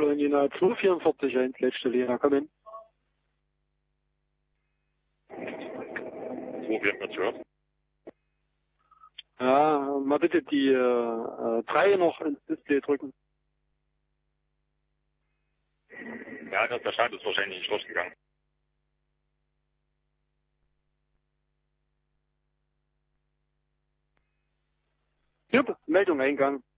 Kolonina 244 1, letzte Linie, komm hin. 244, ja. Ja, mal bitte die 3 noch ins Display drücken. Ja, der Schalter ist wahrscheinlich nicht losgegangen. Jupp, Meldung Eingang.